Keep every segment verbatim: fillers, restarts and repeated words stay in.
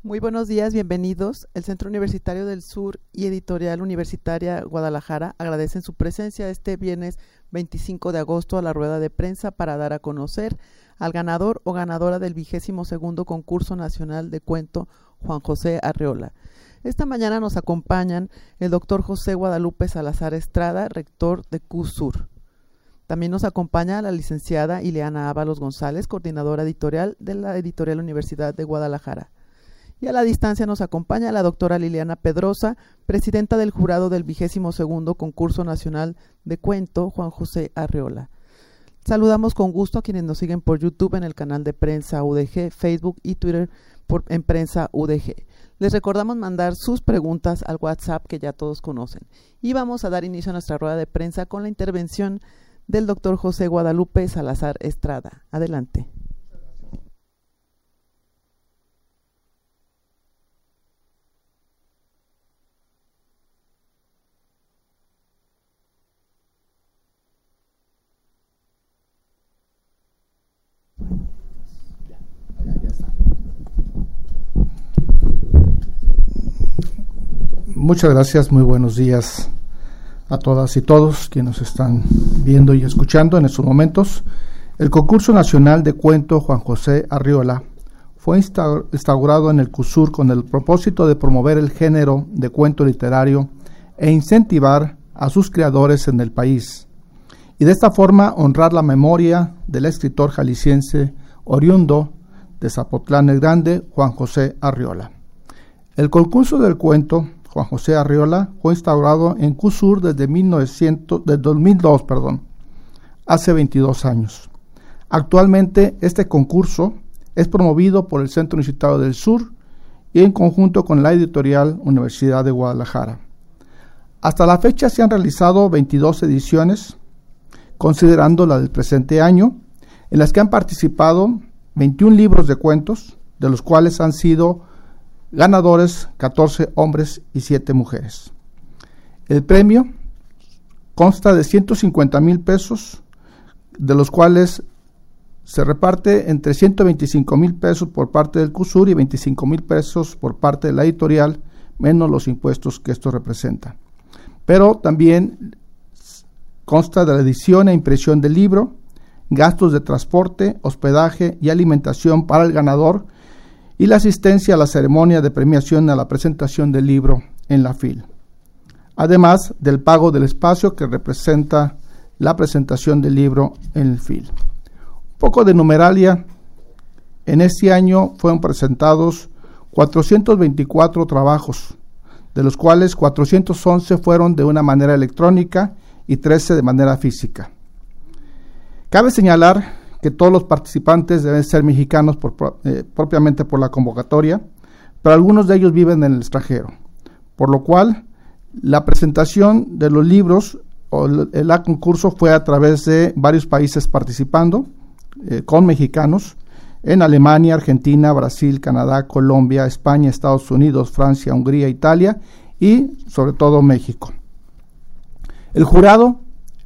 Muy buenos días, bienvenidos. El Centro Universitario del Sur y Editorial Universitaria Guadalajara agradecen su presencia este viernes veinticinco de agosto a la rueda de prensa para dar a conocer al ganador o ganadora del vigésimo segundo concurso nacional de cuento Juan José Arreola. Esta mañana nos acompañan el doctor José Guadalupe Salazar Estrada, rector de Q Sur. También nos acompaña la licenciada Ileana Ábalos González, coordinadora editorial de la Editorial Universidad de Guadalajara. Y a la distancia nos acompaña la doctora Liliana Pedrosa, presidenta del jurado del vigésimo segundo concurso nacional de cuento Juan José Arreola. Saludamos con gusto a quienes nos siguen por YouTube en el canal de Prensa U D G, Facebook y Twitter por, en Prensa U D G. Les recordamos mandar sus preguntas al WhatsApp que ya todos conocen. Y vamos a dar inicio a nuestra rueda de prensa con la intervención del doctor José Guadalupe Salazar Estrada. Adelante. Muchas gracias, muy buenos días a todas y todos quienes nos están viendo y escuchando en estos momentos. El concurso nacional de cuento Juan José Arreola fue instaurado en el Q Sur con el propósito de promover el género de cuento literario e incentivar a sus creadores en el país, y de esta forma honrar la memoria del escritor jalisciense oriundo de Zapotlán el Grande, Juan José Arreola. El concurso del cuento Juan José Arreola fue instaurado en Q Sur desde mil novecientos, desde dos mil dos, perdón, hace veintidós años. Actualmente este concurso es promovido por el Centro Universitario del Sur y en conjunto con la Editorial Universidad de Guadalajara. Hasta la fecha se han realizado veintidós ediciones, considerando la del presente año, en las que han participado veintiún libros de cuentos, de los cuales han sido ganadores catorce hombres y siete mujeres. El premio consta de ciento cincuenta mil pesos, de los cuales se reparte entre ciento veinticinco mil pesos por parte del Q Sur y veinticinco mil pesos por parte de la editorial, menos los impuestos que esto representa. Pero también consta de la edición e impresión del libro, gastos de transporte, hospedaje y alimentación para el ganador, y la asistencia a la ceremonia de premiación a la presentación del libro en la F I L, además del pago del espacio que representa la presentación del libro en el F I L. Un poco de numeralia: en este año fueron presentados cuatrocientos veinticuatro trabajos, de los cuales cuatrocientos once fueron de una manera electrónica y trece de manera física. Cabe señalar que todos los participantes deben ser mexicanos por, eh, propiamente por la convocatoria, pero algunos de ellos viven en el extranjero, por lo cual la presentación de los libros o el, el concurso fue a través de varios países participando, eh, con mexicanos, en Alemania, Argentina, Brasil, Canadá, Colombia, España, Estados Unidos, Francia, Hungría, Italia y sobre todo México. El jurado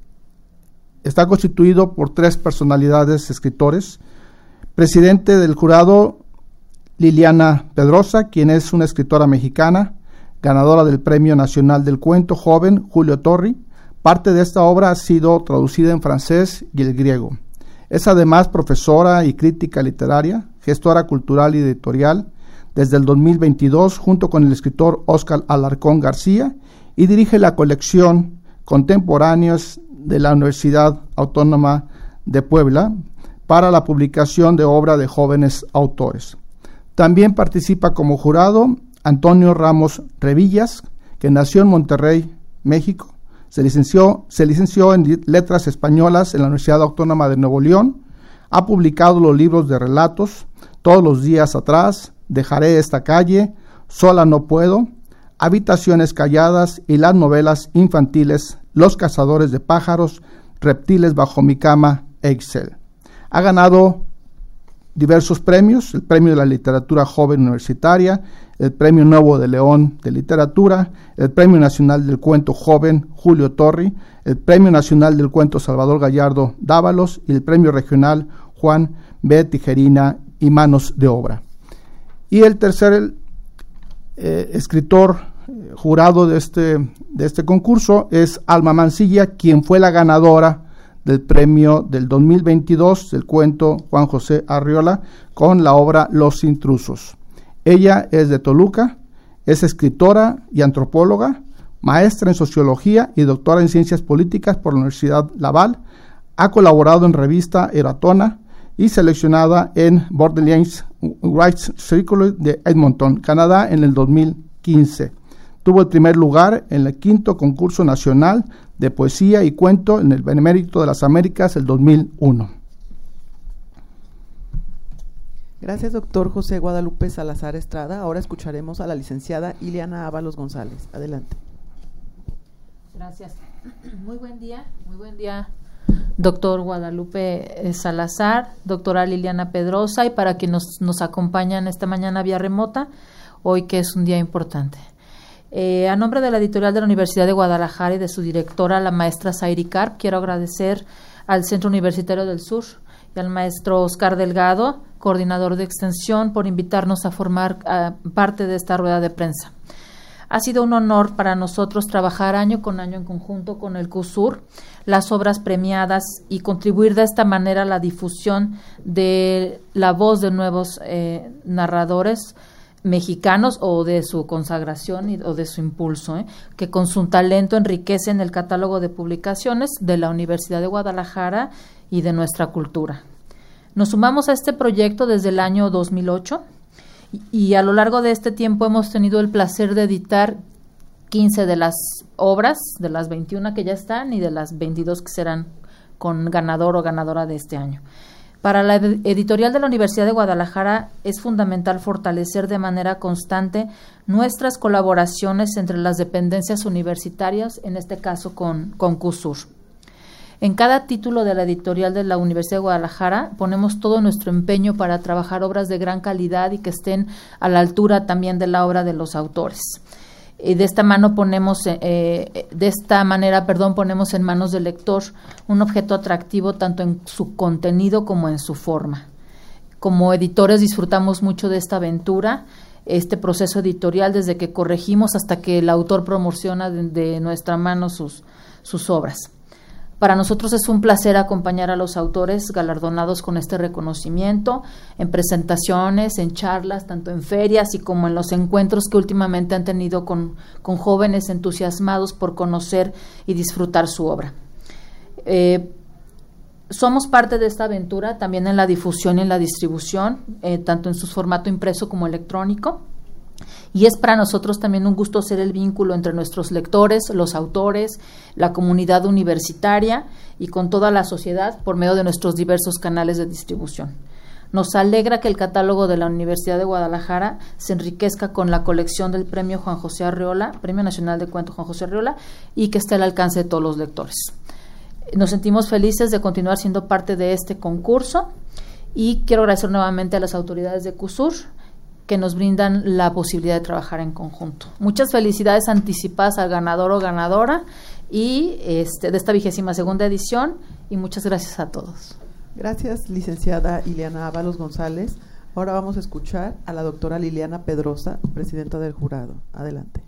está constituido por tres personalidades escritores. Presidente del jurado, Liliana Pedrosa, quien es una escritora mexicana, ganadora del Premio Nacional del Cuento Joven Julio Torri. Parte de esta obra ha sido traducida en francés y el griego. Es además profesora y crítica literaria, gestora cultural y editorial desde el dos mil veintidós junto con el escritor Óscar Alarcón García, y dirige la colección Contemporáneos de la Universidad Autónoma de Puebla para la publicación de obra de jóvenes autores. También participa como jurado Antonio Ramos Revillas, que nació en Monterrey, México. Se licenció, se licenció en Letras Españolas en la Universidad Autónoma de Nuevo León. Ha publicado los libros de relatos Todos los días atrás, Dejaré esta calle, Sola no puedo, Habitaciones calladas y las novelas infantiles Los cazadores de pájaros, Reptiles bajo mi cama, Excel. Ha ganado diversos premios: el Premio de la Literatura Joven Universitaria, el Premio Nuevo de León de Literatura, el Premio Nacional del Cuento Joven Julio Torri, el Premio Nacional del Cuento Salvador Gallardo Dávalos y el Premio Regional Juan B. Tijerina y Manos de Obra. Y el tercer eh, escritor eh, jurado de este, de este concurso es Alma Mancilla, quien fue la ganadora del premio del dos mil veintidós del cuento Juan José Arriola con la obra Los Intrusos. Ella es de Toluca, es escritora y antropóloga, maestra en sociología y doctora en ciencias políticas por la Universidad Laval. Ha colaborado en revista Eratona y seleccionada en Borderlands Rights Circle de Edmonton, Canadá, en el dos mil quince. Tuvo el primer lugar en el quinto concurso nacional de poesía y cuento en el Benemérito de las Américas el dos mil uno. Gracias, doctor José Guadalupe Salazar Estrada. Ahora escucharemos a la licenciada Ileana Ábalos González. Adelante. Gracias. Muy buen día, muy buen día, doctor Guadalupe Salazar, doctora Liliana Pedrosa, y para quienes nos, nos acompañan esta mañana vía remota, hoy que es un día importante. Eh, a nombre de la editorial de la Universidad de Guadalajara y de su directora, la maestra Zairi Karp, quiero agradecer al Centro Universitario del Sur y al maestro Oscar Delgado, coordinador de extensión, por invitarnos a formar uh, parte de esta rueda de prensa. Ha sido un honor para nosotros trabajar año con año en conjunto con el CUSUR, las obras premiadas, y contribuir de esta manera a la difusión de la voz de nuevos eh, narradores mexicanos o de su consagración y, o de su impulso, ¿eh? que con su talento enriquecen el catálogo de publicaciones de la Universidad de Guadalajara y de nuestra cultura. Nos sumamos a este proyecto desde el año dos mil ocho y, y a lo largo de este tiempo hemos tenido el placer de editar quince de las obras, de las veintiuna que ya están y de las veintidós que serán con ganador o ganadora de este año. Para la editorial de la Universidad de Guadalajara es fundamental fortalecer de manera constante nuestras colaboraciones entre las dependencias universitarias, en este caso con, con CUSUR. En cada título de la editorial de la Universidad de Guadalajara ponemos todo nuestro empeño para trabajar obras de gran calidad y que estén a la altura también de la obra de los autores. Y de esta mano ponemos, eh, de esta manera, perdón, ponemos en manos del lector un objeto atractivo tanto en su contenido como en su forma. Como editores disfrutamos mucho de esta aventura, este proceso editorial, desde que corregimos hasta que el autor promociona de, de nuestra mano sus, sus obras. Para nosotros es un placer acompañar a los autores galardonados con este reconocimiento en presentaciones, en charlas, tanto en ferias y como en los encuentros que últimamente han tenido con, con jóvenes entusiasmados por conocer y disfrutar su obra. Eh, somos parte de esta aventura también en la difusión y en la distribución, eh, tanto en su formato impreso como electrónico. Y es para nosotros también un gusto ser el vínculo entre nuestros lectores, los autores, la comunidad universitaria y con toda la sociedad por medio de nuestros diversos canales de distribución. Nos alegra que el catálogo de la Universidad de Guadalajara se enriquezca con la colección del Premio Juan José Arriola, Premio Nacional de Cuento Juan José Arriola, y que esté al alcance de todos los lectores. Nos sentimos felices de continuar siendo parte de este concurso y quiero agradecer nuevamente a las autoridades de CUSUR que nos brindan la posibilidad de trabajar en conjunto. Muchas felicidades anticipadas al ganador o ganadora y este, de esta vigésima segunda edición, y muchas gracias a todos. Gracias, licenciada Ileana Ábalos González. Ahora vamos a escuchar a la doctora Liliana Pedrosa, presidenta del jurado. Adelante.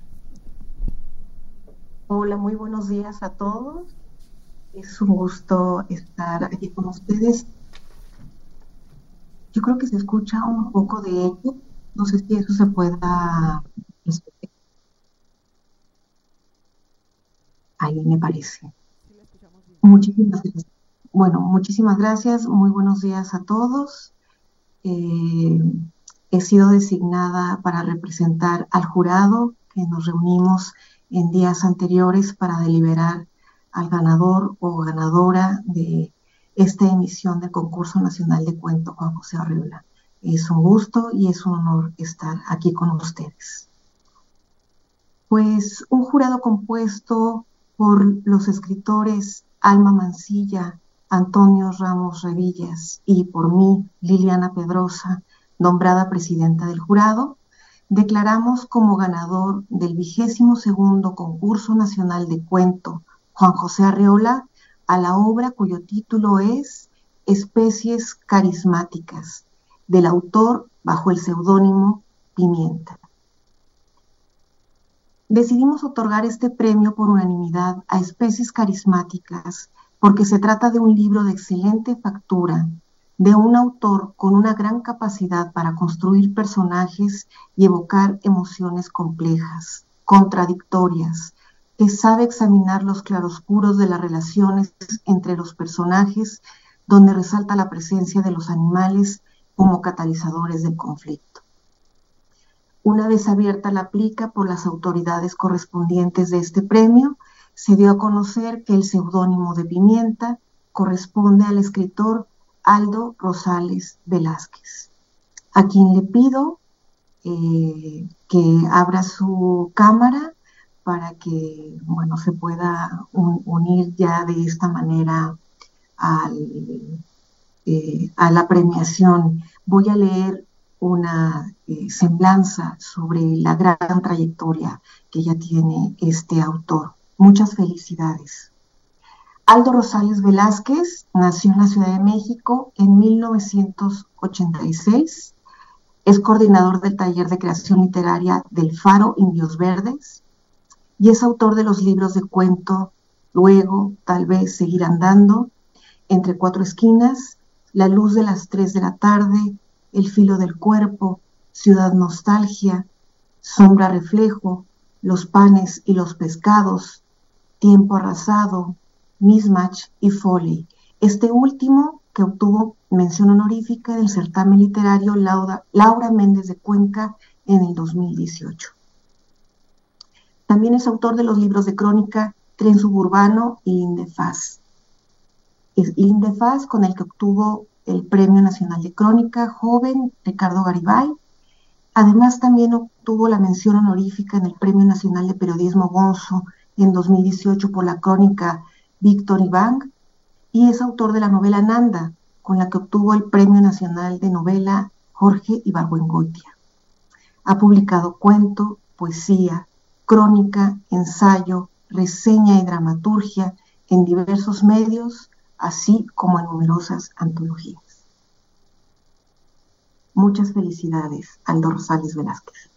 Hola, muy buenos días a todos. Es un gusto estar aquí con ustedes. Yo creo que se escucha un poco de eco. No sé si eso se pueda respetar. Ahí me parece. Muchísimas gracias. Bueno, muchísimas gracias. Muy buenos días a todos. Eh, he sido designada para representar al jurado, que nos reunimos en días anteriores para deliberar al ganador o ganadora de esta emisión del Concurso Nacional de Cuento Juan José Arriola. Es un gusto y es un honor estar aquí con ustedes. Pues un jurado compuesto por los escritores Alma Mancilla, Antonio Ramos Revillas y por mí, Liliana Pedrosa, nombrada presidenta del jurado, declaramos como ganador del vigésimo segundo Concurso Nacional de Cuento Juan José Arriola a la obra cuyo título es Especies Carismáticas, del autor bajo el seudónimo Pimienta. Decidimos otorgar este premio por unanimidad a Especies Carismáticas porque se trata de un libro de excelente factura, de un autor con una gran capacidad para construir personajes y evocar emociones complejas, contradictorias, que sabe examinar los claroscuros de las relaciones entre los personajes, donde resalta la presencia de los animales como catalizadores del conflicto. Una vez abierta la plica por las autoridades correspondientes de este premio, se dio a conocer que el seudónimo de Pimienta corresponde al escritor Aldo Rosales Velázquez, a quien le pido eh, que abra su cámara para que, bueno, se pueda un, unir ya de esta manera al, eh, a la premiación. Voy a leer una eh, semblanza sobre la gran trayectoria que ya tiene este autor. Muchas felicidades. Aldo Rosales Velázquez nació en la Ciudad de México en mil novecientos ochenta y seis. Es coordinador del taller de creación literaria del Faro Indios Verdes y es autor de los libros de cuento Luego, Tal vez, Seguir andando, Entre cuatro esquinas, La luz de las tres de la tarde, El filo del cuerpo, Ciudad nostalgia, Sombra reflejo, Los panes y los pescados, Tiempo arrasado, Mismatch y Foley. Este último que obtuvo mención honorífica del certamen literario Laura, Laura Méndez de Cuenca en el dos mil dieciocho. También es autor de los libros de crónica Tren Suburbano y Lindefaz. Lindefaz, con el que obtuvo el Premio Nacional de Crónica Joven Ricardo Garibay. Además, también obtuvo la mención honorífica en el Premio Nacional de Periodismo Gonzo en dos mil dieciocho por la crónica Víctor Iván, y es autor de la novela Nanda, con la que obtuvo el Premio Nacional de Novela Jorge Ibargüengoitia. Ha publicado cuento, poesía, crónica, ensayo, reseña y dramaturgia en diversos medios, así como en numerosas antologías. Muchas felicidades, Aldo Rosales Velázquez.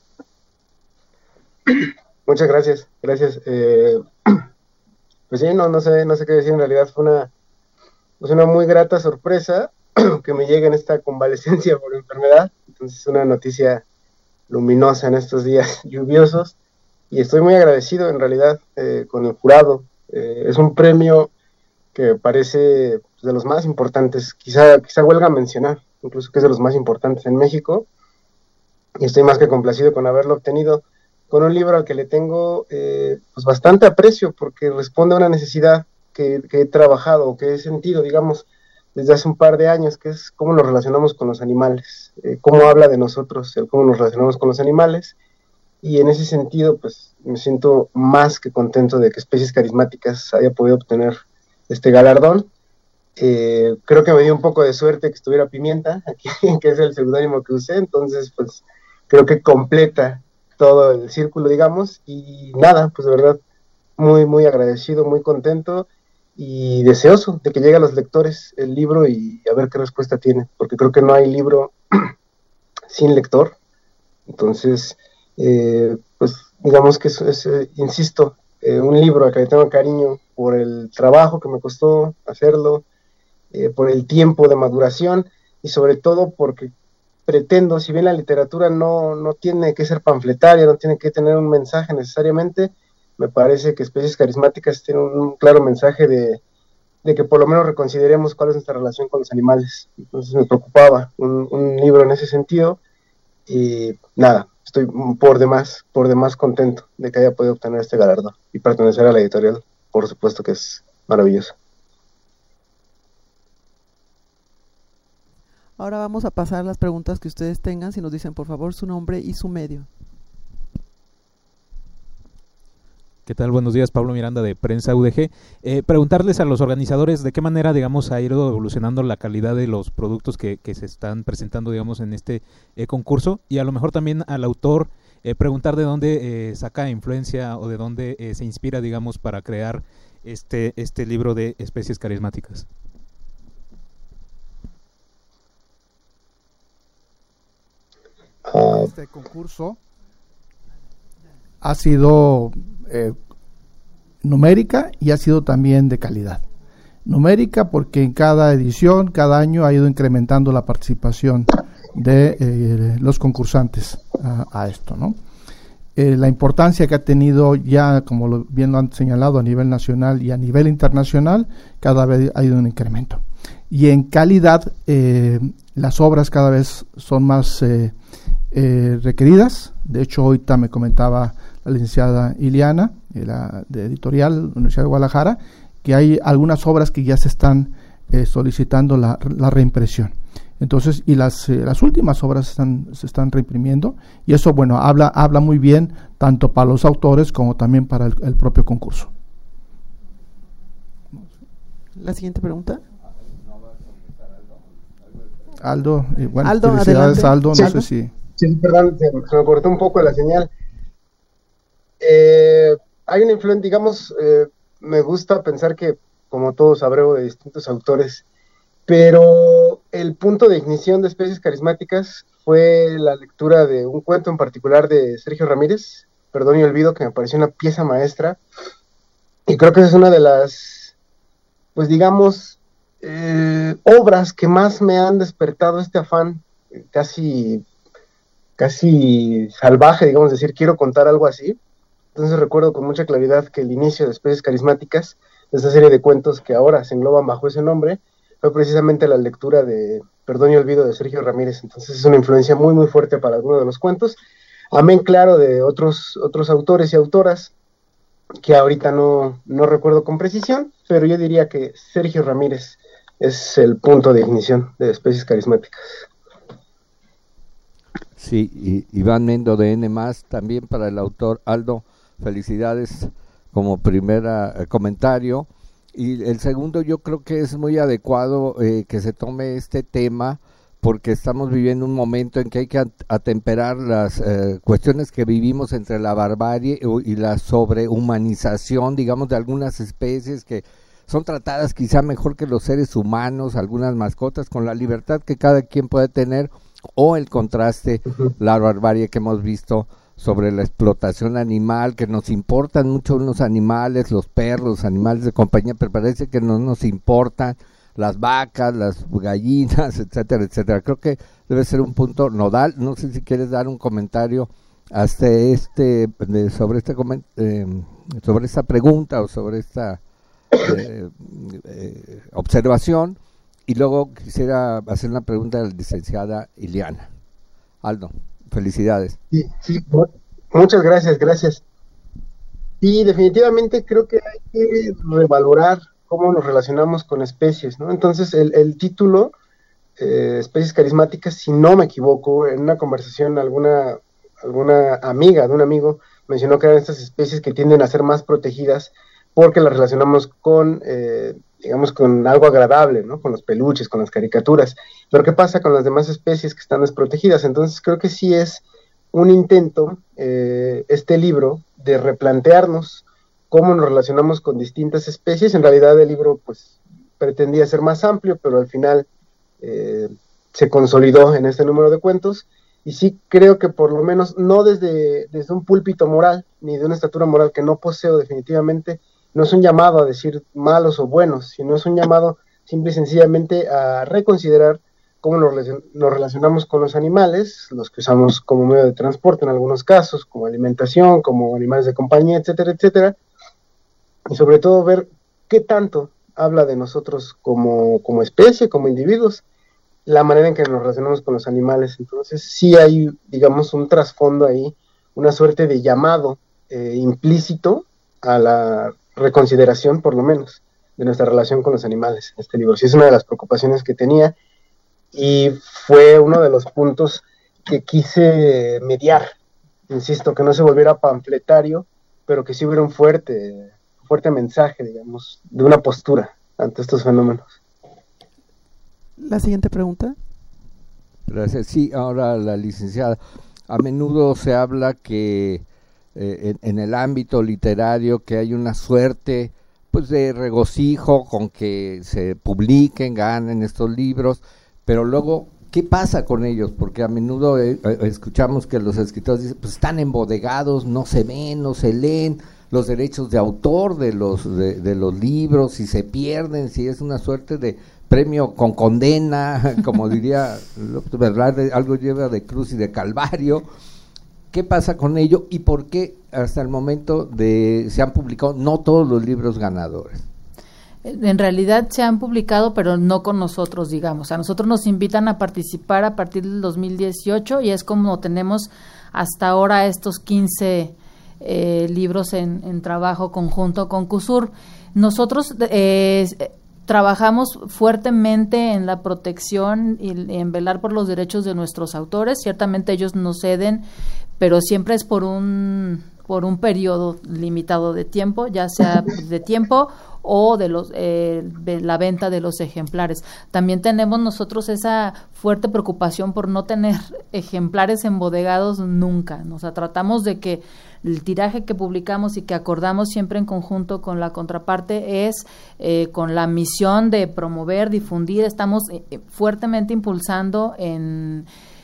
Muchas gracias, gracias. Eh, pues sí, no, no sé, no sé qué decir. En realidad fue una, pues una muy grata sorpresa que me llegue en esta convalecencia por enfermedad. Entonces, una noticia luminosa en estos días lluviosos. Y estoy muy agradecido, en realidad, eh, con el jurado. Eh, es un premio que parece pues, de los más importantes. Quizá, quizá huelga mencionar, incluso que es de los más importantes en México. Y estoy más que complacido con haberlo obtenido, con un libro al que le tengo eh, pues bastante aprecio, porque responde a una necesidad que, que he trabajado, que he sentido, digamos, desde hace un par de años, que es cómo nos relacionamos con los animales, eh, cómo habla de nosotros, el cómo nos relacionamos con los animales, y en ese sentido, pues, me siento más que contento de que Especies Carismáticas haya podido obtener este galardón. Eh, creo que me dio un poco de suerte que estuviera Pimienta, aquí, que es el seudónimo que usé, entonces, pues, creo que completa todo el círculo, digamos, y nada, pues de verdad, muy, muy agradecido, muy contento y deseoso de que llegue a los lectores el libro y a ver qué respuesta tiene, porque creo que no hay libro sin lector. Entonces, eh, pues digamos que es, es eh, insisto, eh, un libro al que le tengo cariño por el trabajo que me costó hacerlo, eh, por el tiempo de maduración y sobre todo porque pretendo, si bien la literatura no, no tiene que ser panfletaria, no tiene que tener un mensaje necesariamente, me parece que Especies Carismáticas tiene un, un claro mensaje de, de que por lo menos reconsideremos cuál es nuestra relación con los animales. Entonces me preocupaba un, un libro en ese sentido y nada, estoy por demás, por demás contento de que haya podido obtener este galardón y pertenecer a la editorial, por supuesto que es maravilloso. Ahora vamos a pasar las preguntas que ustedes tengan, si nos dicen por favor su nombre y su medio. ¿Qué tal? Buenos días, Pablo Miranda de Prensa U D G. Eh, preguntarles a los organizadores de qué manera, digamos, ha ido evolucionando la calidad de los productos que, que se están presentando, digamos, en este eh, concurso, y a lo mejor también al autor eh, preguntar de dónde eh, saca influencia o de dónde eh, se inspira, digamos, para crear este, este libro de Especies Carismáticas. Este concurso ha sido eh, numérica y ha sido también de calidad. Numérica porque en cada edición, cada año ha ido incrementando la participación de eh, los concursantes a, a esto, ¿no? Eh, la importancia que ha tenido ya, como lo, bien lo han señalado, a nivel nacional y a nivel internacional, cada vez ha ido un incremento. Y en calidad, eh, las obras cada vez son más eh, eh, requeridas. De hecho, ahorita me comentaba la licenciada Iliana, de, la, de Editorial Universidad de Guadalajara, que hay algunas obras que ya se están eh, solicitando la, la reimpresión. Entonces, y las, eh, las últimas obras están, se están reimprimiendo, y eso, bueno, habla, habla muy bien tanto para los autores como también para el, el propio concurso. La siguiente pregunta. Aldo, eh, bueno, Aldo, felicidades, adelante. Aldo, no Sí, sé si... Sí, perdón, se, se me cortó un poco la señal. Eh, hay una influencia, digamos, eh, me gusta pensar que, como todos, abrego de distintos autores, pero el punto de ignición de Especies Carismáticas fue la lectura de un cuento en particular de Sergio Ramírez, Perdón y Olvido, que me pareció una pieza maestra, y creo que esa es una de las, pues digamos, eh, obras que más me han despertado este afán casi, casi salvaje, digamos, decir, quiero contar algo así. Entonces recuerdo con mucha claridad que el inicio de Especies Carismáticas, de esta serie de cuentos que ahora se engloban bajo ese nombre, fue precisamente la lectura de Perdón y Olvido de Sergio Ramírez. Entonces es una influencia muy muy fuerte para algunos de los cuentos, amén claro de otros, otros autores y autoras que ahorita no, no recuerdo con precisión, pero yo diría que Sergio Ramírez es el punto de ignición de Especies Carismáticas. Sí, y Iván Mendo de N más, también para el autor. Aldo, felicidades como primer eh, comentario. Y el segundo, yo creo que es muy adecuado eh, que se tome este tema, porque estamos viviendo un momento en que hay que atemperar las eh, cuestiones que vivimos entre la barbarie y la sobrehumanización, digamos, de algunas especies que son tratadas quizá mejor que los seres humanos, algunas mascotas, con la libertad que cada quien puede tener, o el contraste, uh-huh. la barbarie que hemos visto sobre la explotación animal, que nos importan mucho unos animales, los perros, los animales de compañía, pero parece que no nos importan las vacas, las gallinas, etcétera, etcétera. Creo que debe ser un punto nodal. No sé si quieres dar un comentario hasta este de, sobre este eh, sobre esta pregunta o sobre esta eh, eh, observación, y luego quisiera hacer una pregunta a la licenciada Iliana. Aldo. Felicidades. Sí, sí, muchas gracias, gracias. Y definitivamente creo que hay que revalorar cómo nos relacionamos con especies, ¿no? Entonces, el, el título, eh, Especies Carismáticas, si no me equivoco, en una conversación alguna, alguna amiga de un amigo mencionó que eran estas especies que tienden a ser más protegidas porque las relacionamos con, eh, digamos, con algo agradable, ¿no? Con los peluches, con las caricaturas. Pero ¿qué pasa con las demás especies que están desprotegidas? Entonces creo que sí es un intento, eh, este libro, de replantearnos cómo nos relacionamos con distintas especies. En realidad el libro, pues, pretendía ser más amplio, pero al final eh, se consolidó en este número de cuentos. Y sí creo que por lo menos, no desde, desde un púlpito moral, ni de una estatura moral que no poseo definitivamente, no es un llamado a decir malos o buenos, sino es un llamado simple y sencillamente a reconsiderar cómo nos, nos relacionamos con los animales, los que usamos como medio de transporte en algunos casos, como alimentación, como animales de compañía, etcétera, etcétera, y sobre todo ver qué tanto habla de nosotros como, como especie, como individuos, la manera en que nos relacionamos con los animales. Entonces sí hay, digamos, un trasfondo ahí, una suerte de llamado eh, implícito a la reconsideración, por lo menos, de nuestra relación con los animales en este libro. Sí es una de las preocupaciones que tenía, y fue uno de los puntos que quise mediar. Insisto, que no se volviera panfletario, pero que sí hubiera un fuerte, fuerte mensaje, digamos, de una postura ante estos fenómenos. La siguiente pregunta. Gracias. Sí, ahora la licenciada. A menudo se habla que eh, en, en el ámbito literario que hay una suerte pues de regocijo con que se publiquen, ganen estos libros, pero luego ¿qué pasa con ellos? Porque a menudo eh, eh, escuchamos que los escritores dicen, pues están embodegados, no se ven, no se leen, los derechos de autor de los de, de los libros, si se pierden, si es una suerte de premio con condena, como diría López Velarde, algo lleva de cruz y de calvario. ¿Qué pasa con ello y por qué hasta el momento de se han publicado no todos los libros ganadores? En realidad se han publicado, pero no con nosotros, digamos. A nosotros nos invitan a participar a partir del dos mil dieciocho y es como tenemos hasta ahora estos quince eh, libros en, en trabajo conjunto con CUSUR. Nosotros eh, trabajamos fuertemente en la protección y en velar por los derechos de nuestros autores. Ciertamente ellos nos ceden, pero siempre es por un por un periodo limitado de tiempo, ya sea de tiempo o de los eh, de la venta de los ejemplares. También tenemos nosotros esa fuerte preocupación por no tener ejemplares embodegados nunca. O sea, tratamos de que el tiraje que publicamos y que acordamos siempre en conjunto con la contraparte es eh, con la misión de promover, difundir. Estamos eh, fuertemente impulsando en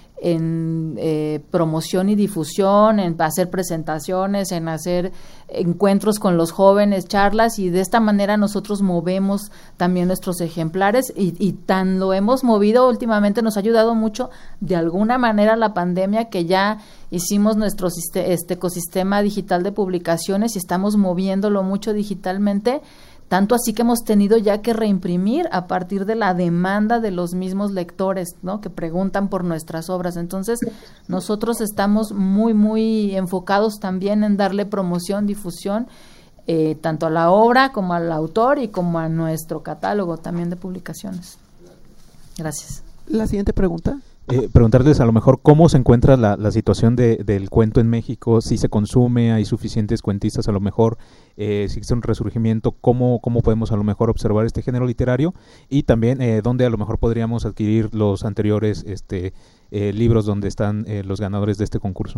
en eh, promoción y difusión, en hacer presentaciones, en hacer encuentros con los jóvenes, charlas, y de esta manera nosotros movemos también nuestros ejemplares y, y tan lo hemos movido últimamente, nos ha ayudado mucho de alguna manera la pandemia, que ya hicimos nuestro este ecosistema digital de publicaciones y estamos moviéndolo mucho digitalmente. Tanto así que hemos tenido ya que reimprimir a partir de la demanda de los mismos lectores, ¿no?, que preguntan por nuestras obras. Entonces, nosotros estamos muy, muy enfocados también en darle promoción, difusión, eh, tanto a la obra como al autor y como a nuestro catálogo también de publicaciones. Gracias. La siguiente pregunta. Eh, preguntarles a lo mejor cómo se encuentra la, la situación de, del cuento en México, si se consume, hay suficientes cuentistas a lo mejor, eh, si existe un resurgimiento, cómo, cómo podemos a lo mejor observar este género literario y también eh, dónde a lo mejor podríamos adquirir los anteriores este, eh, libros donde están eh, los ganadores de este concurso.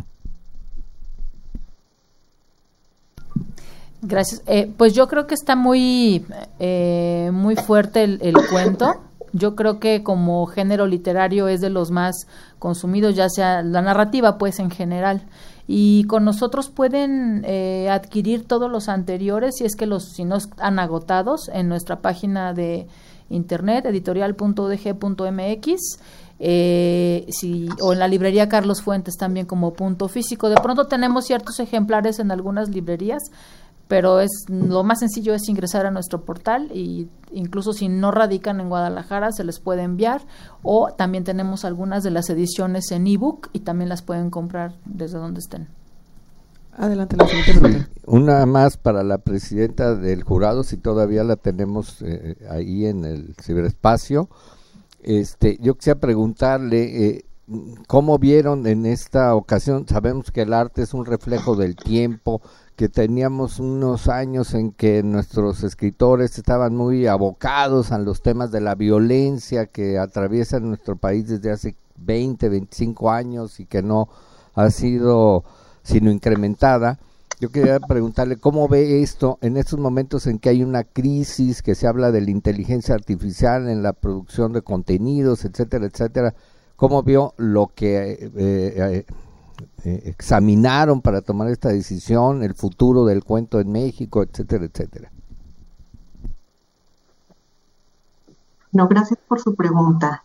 Gracias. Eh, pues yo creo que está muy, eh, muy fuerte el, el cuento. Yo creo que como género literario es de los más consumidos, ya sea la narrativa, pues en general. Y con nosotros pueden eh, adquirir todos los anteriores, si es que los si no están agotados, en nuestra página de internet, editorial punto u d g punto m x, eh, si, o en la librería Carlos Fuentes también como punto físico. De pronto tenemos ciertos ejemplares en algunas librerías, pero es lo más sencillo es ingresar a nuestro portal y incluso si no radican en Guadalajara se les puede enviar, o también tenemos algunas de las ediciones en ebook y también las pueden comprar desde donde estén. Adelante, la siguiente pregunta. Una más para la presidenta del jurado, si todavía la tenemos eh, ahí en el ciberespacio. Este, yo quisiera preguntarle eh, cómo vieron en esta ocasión. Sabemos que el arte es un reflejo del tiempo, que teníamos unos años en que nuestros escritores estaban muy abocados a los temas de la violencia que atraviesan nuestro país desde hace veinte, veinticinco años y que no ha sido sino incrementada. Yo quería preguntarle cómo ve esto en estos momentos en que hay una crisis, que se habla de la inteligencia artificial en la producción de contenidos, etcétera, etcétera. ¿Cómo vio lo que eh, eh, eh, examinaron para tomar esta decisión, el futuro del cuento en México, etcétera, etcétera? No, gracias por su pregunta.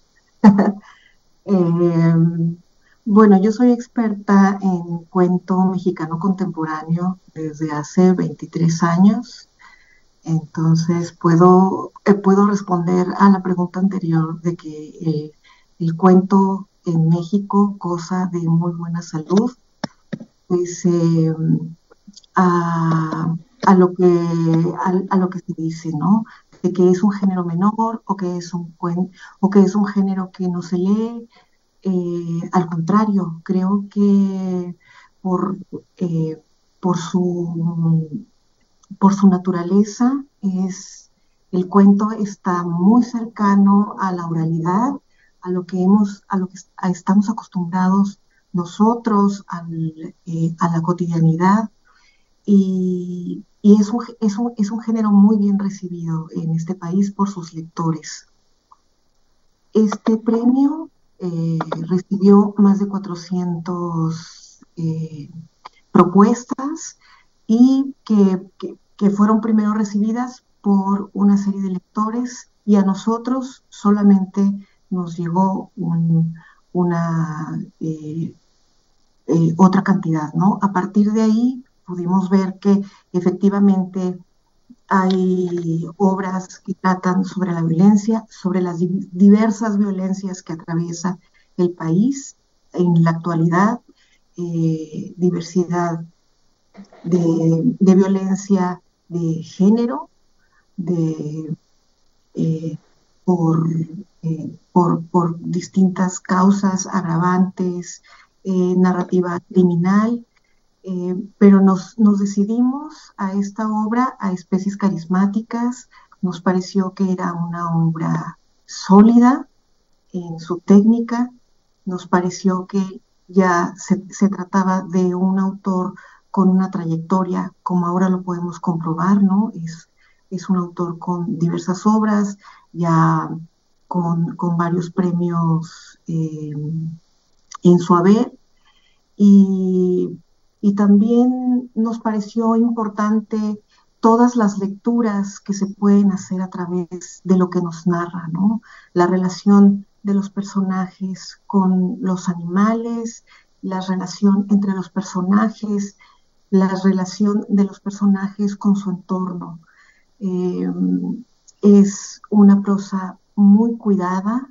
eh, bueno, yo soy experta en cuento mexicano contemporáneo desde hace veintitrés años, entonces puedo, eh, puedo responder a la pregunta anterior de que el, el cuento en México goza de muy buena salud, pues eh, a, a, lo que, a, a lo que se dice, ¿no? De que es un género menor o que es un, o que es un género que no se lee. Eh, al contrario, creo que por, eh, por, su, por su naturaleza es, el cuento está muy cercano a la oralidad, a lo que hemos, a lo que estamos acostumbrados nosotros, al, eh, a la cotidianidad, y, y es, un, es, un, es un género muy bien recibido en este país por sus lectores. Este premio eh, recibió más de cuatrocientas eh, propuestas y que, que, que fueron primero recibidas por una serie de lectores, y a nosotros solamente nos llegó un, una eh, eh, otra cantidad, ¿no? A partir de ahí pudimos ver que efectivamente hay obras que tratan sobre la violencia, sobre las di- diversas violencias que atraviesa el país en la actualidad, eh, diversidad de, de violencia de género, de eh, por, eh, por, por distintas causas agravantes, eh, narrativa criminal, eh, pero nos, nos decidimos a esta obra, a Especies Carismáticas. Nos pareció que era una obra sólida en su técnica, nos pareció que ya se, se trataba de un autor con una trayectoria, como ahora lo podemos comprobar, ¿no? Es, es un autor con diversas obras, ya con, con varios premios eh, en su haber, y, y también nos pareció importante todas las lecturas que se pueden hacer a través de lo que nos narra, ¿no? La relación de los personajes con los animales, la relación entre los personajes, la relación de los personajes con su entorno. Eh, es una prosa muy cuidada,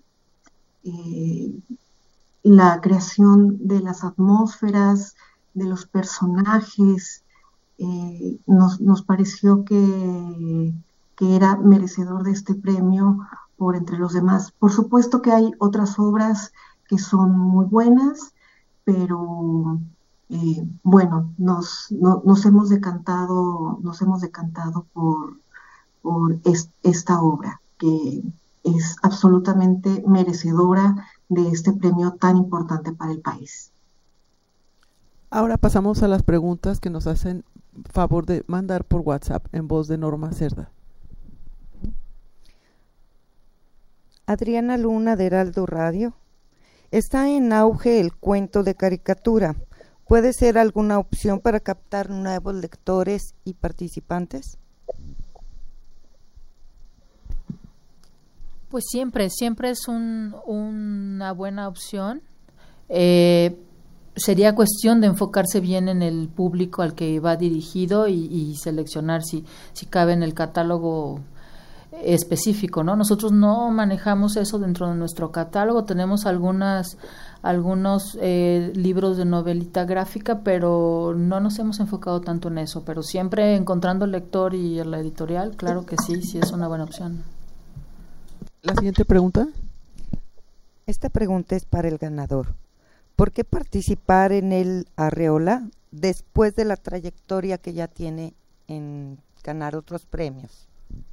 eh, la creación de las atmósferas, de los personajes, eh, nos, nos pareció que, que era merecedor de este premio por entre los demás. Por supuesto que hay otras obras que son muy buenas, pero eh, bueno, nos, no, nos hemos decantado, nos hemos decantado por, por es, esta obra, que es absolutamente merecedora de este premio tan importante para el país. Ahora pasamos a las preguntas que nos hacen favor de mandar por WhatsApp en voz de Norma Cerda. Adriana Luna, de Heraldo Radio. Está en auge el cuento de caricatura. ¿Puede ser alguna opción para captar nuevos lectores y participantes? Pues siempre, siempre es un, una buena opción. Eh, sería cuestión de enfocarse bien en el público al que va dirigido y, y seleccionar si, si cabe en el catálogo específico, ¿no? Nosotros no manejamos eso dentro de nuestro catálogo. Tenemos algunas algunos eh, libros de novelita gráfica, pero no nos hemos enfocado tanto en eso. Pero siempre encontrando el lector y la editorial, claro que sí, sí es una buena opción. La siguiente pregunta. Esta pregunta es para el ganador. ¿Por qué participar en el Arreola después de la trayectoria que ya tiene en ganar otros premios?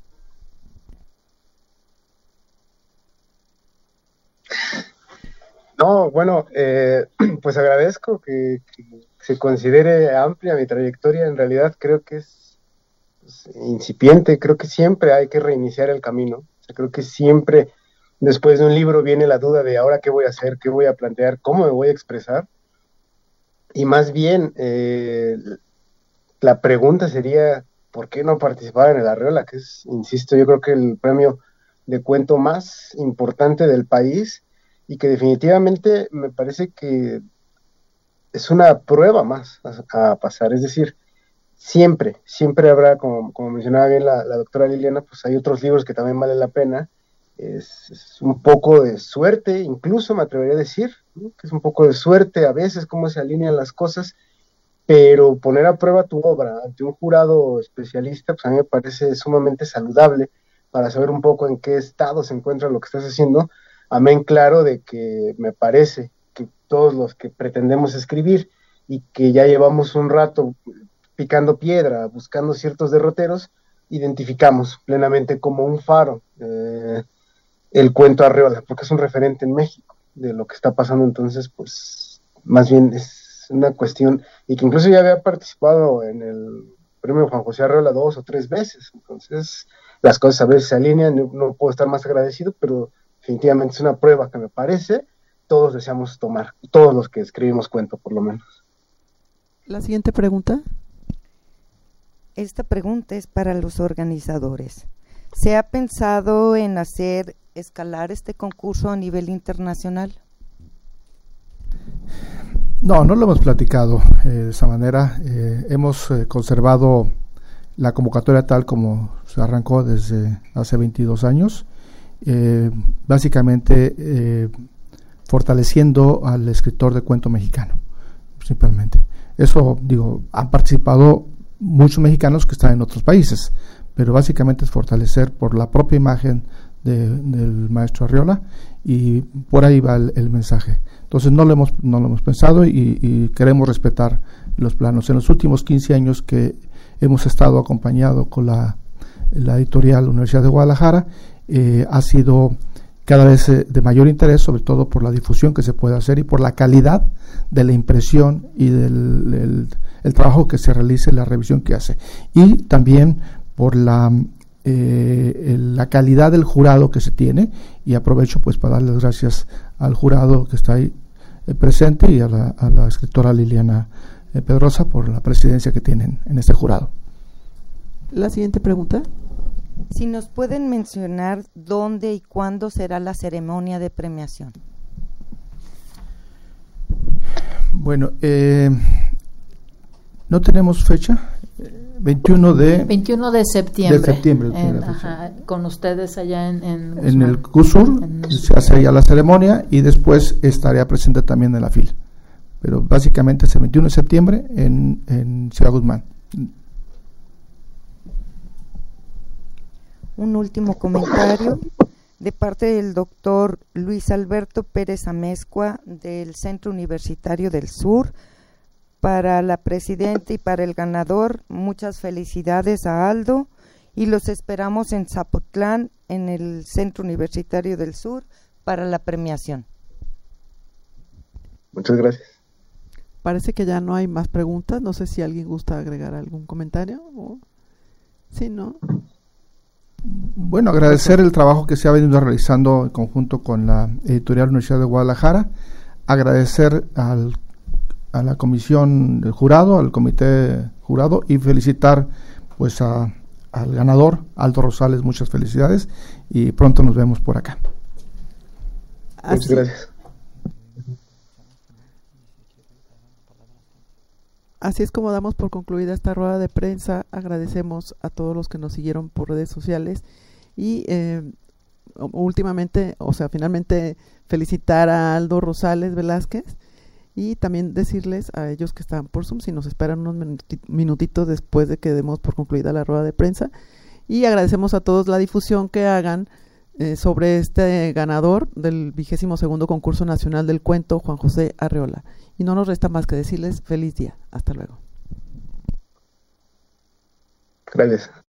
No, bueno, eh, pues agradezco que, que se considere amplia mi trayectoria. En realidad creo que es pues, incipiente. Creo que siempre hay que reiniciar el camino. O sea, creo que siempre después de un libro viene la duda de ahora qué voy a hacer, qué voy a plantear, cómo me voy a expresar. Y más bien, eh, la pregunta sería, ¿por qué no participar en el Arreola? Que es, insisto, yo creo que el premio de cuento más importante del país, y que definitivamente me parece que es una prueba más a, a pasar. Es decir, siempre, siempre habrá, como, como mencionaba bien la, la doctora Liliana, pues hay otros libros que también valen la pena. Es, es un poco de suerte, incluso me atrevería a decir, ¿no? Que es un poco de suerte a veces cómo se alinean las cosas, pero poner a prueba tu obra ante un jurado especialista, pues a mí me parece sumamente saludable para saber un poco en qué estado se encuentra lo que estás haciendo. Amén claro de que me parece que todos los que pretendemos escribir y que ya llevamos un rato picando piedra, buscando ciertos derroteros, identificamos plenamente como un faro eh, el cuento Arreola, porque es un referente en México de lo que está pasando. Entonces, pues, más bien es una cuestión, y que incluso ya había participado en el premio Juan José Arreola dos o tres veces. Entonces, las cosas a veces se alinean, no, no puedo estar más agradecido, pero definitivamente es una prueba que me parece todos deseamos tomar, todos los que escribimos cuento, por lo menos. La siguiente pregunta. Esta pregunta es para los organizadores. ¿Se ha pensado en hacer escalar este concurso a nivel internacional? No, no lo hemos platicado eh, de esa manera. Eh, hemos eh, conservado la convocatoria tal como se arrancó desde hace veintidós años, eh, básicamente eh, fortaleciendo al escritor de cuento mexicano, principalmente. Eso, digo, han participado muchos mexicanos que están en otros países, pero básicamente es fortalecer por la propia imagen de, del maestro Arriola, y por ahí va el, el mensaje. Entonces no lo hemos, no lo hemos pensado y, y queremos respetar los planos. En los últimos quince años que hemos estado acompañado con la, la editorial Universidad de Guadalajara, eh, ha sido cada vez eh, de mayor interés, sobre todo por la difusión que se puede hacer y por la calidad de la impresión y del el, el trabajo que se realice, la revisión que hace, y también por la eh, la calidad del jurado que se tiene. Y aprovecho pues para darles gracias al jurado que está ahí eh, presente, y a la, a la escritora Liliana eh, Pedrosa por la presidencia que tienen en este jurado. La siguiente pregunta. Si nos pueden mencionar dónde y cuándo será la ceremonia de premiación. Bueno, eh, no tenemos fecha. veintiuno de veintiuno de septiembre, de septiembre en, ajá, con ustedes allá en en, en el CUSUR, en se hace allá la ceremonia y después estaría presente también en la fila, pero básicamente es el veintiuno de septiembre en, en Ciudad Guzmán. Un último comentario de parte del doctor Luis Alberto Pérez Amezcua del Centro Universitario del Sur. Para la presidenta y para el ganador, muchas felicidades a Aldo, y los esperamos en Zapotlán, en el Centro Universitario del Sur, para la premiación. Muchas gracias. Parece que ya no hay más preguntas. No sé si alguien gusta agregar algún comentario. O... Sí, ¿no? Bueno, agradecer el trabajo que se ha venido realizando en conjunto con la editorial Universidad de Guadalajara, agradecer al a la comisión del jurado, al comité jurado, y felicitar pues a, al ganador, Aldo Rosales. Muchas felicidades y pronto nos vemos por acá. Muchas gracias. Así es como damos por concluida esta rueda de prensa. Agradecemos a todos los que nos siguieron por redes sociales y eh, últimamente, o sea, finalmente felicitar a Aldo Rosales Velázquez. Y también decirles a ellos que están por Zoom si nos esperan unos minutitos después de que demos por concluida la rueda de prensa. Y agradecemos a todos la difusión que hagan eh, sobre este ganador del vigésimo segundo concurso nacional del cuento, Juan José Arriola. Y no nos resta más que decirles feliz día. Hasta luego. Gracias.